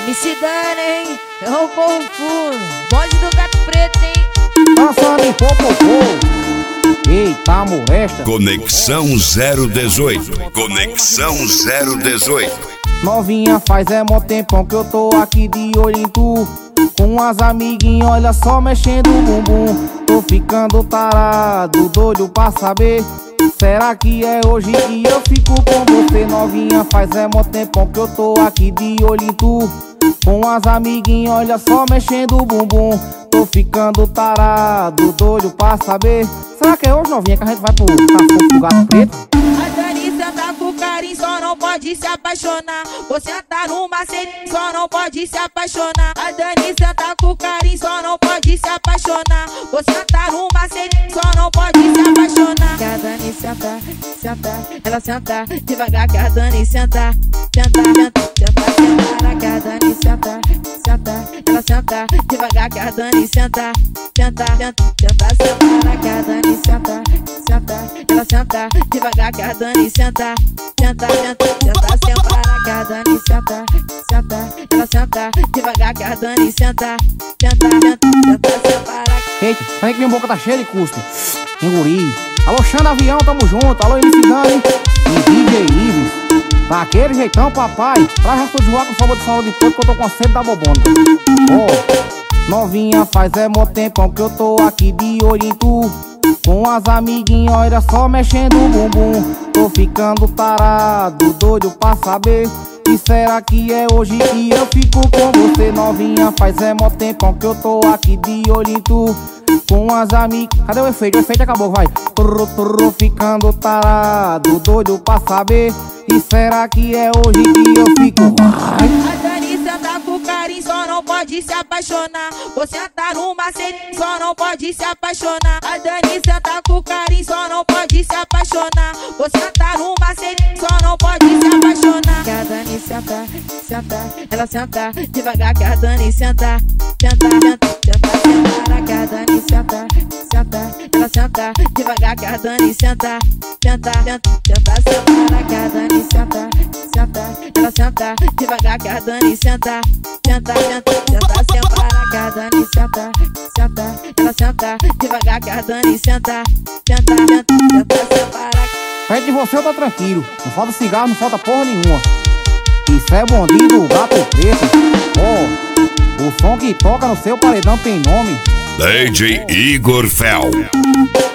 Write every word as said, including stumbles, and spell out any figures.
M C Dani, hein? Eu confundo. Bonde do Gato Preto, hein? Passando em popopô. Eita, molesta. Conexão zero dezoito. Conexão zero dezoito. Novinha, faz é mó tempão que eu tô aqui de olho em tu. Com as amiguinhas, olha só, mexendo o bumbum. Tô ficando tarado, doido pra saber. Será que é hoje que eu fico com você? Novinha, faz é mó tempão que eu tô aqui de olho em tu. Com as amiguinhas, olha só, mexendo o bumbum. Tô ficando tarado, doido pra saber. Será que é hoje, novinha, que a gente vai pro Café do Gato Preto? A Dani senta com carinho, só não pode se apaixonar. Você tá no macete, só não pode se apaixonar. A Dani senta com carinho, só não pode se apaixonar. Você tá no macete, só não pode se apaixonar. Que a Dani senta, senta, ela senta devagar. Que a Dani senta, senta, senta, senta, senta. Que a Dani senta, senta, ela senta devagar. Que a Dani senta, senta, senta, senta, senta. Que a Dani senta, senta, ela senta devagar. Que a Dani senta, senta, senta, senta, senta. Que a Dani senta, senta, ela senta devagar. Que a Dani senta, senta, senta, senta, senta. Eita, peraí que minha boca tá cheia de cuspe. Enguri. Alô, Xanda Avião, tamo junto. Alô, M C Dani e D J Ives. Daquele jeitão, papai. Traz resto de voar com sabor de saúde de todo, que eu tô com sede da bobona. Ó, novinha, faz é mó tempão que eu tô aqui de olho em tu. Com as amiguinhas, olha só, mexendo o bumbum. Tô ficando tarado, doido pra saber. E será que é hoje que eu fico com você? Novinha, faz é mó tempão que eu tô aqui de olho em tu. Com as amigas. Cadê o efeito? O efeito acabou, vai. Tô, tô ficando tarado, doido pra saber. E será que é hoje que eu fico? Vai. A Dani senta com carinho, só não pode se apaixonar. Você tá no macete, só não pode se apaixonar. A Dani senta com carinho, só não pode se apaixonar. Você tá no macete, só não pode se apaixonar. Que a Dani senta, senta, ela senta devagar. Que a Dani senta, senta, senta, senta, senta. Que a Dani senta, senta, ela senta devagar. Que a Dani senta, senta, senta, senta, senta. Que a Dani senta, senta, ela senta devagar. Que a Dani senta, senta, senta, senta, senta. Que a Dani senta, senta, ela senta devagar. Que a Dani senta, senta, senta, senta, senta. Perto de você eu tô tranquilo. Não falta cigarro, não falta porra nenhuma. Isso é bondinho do Gato Preto. Ó, o som que toca no seu paredão tem nome. D J Igor Fel.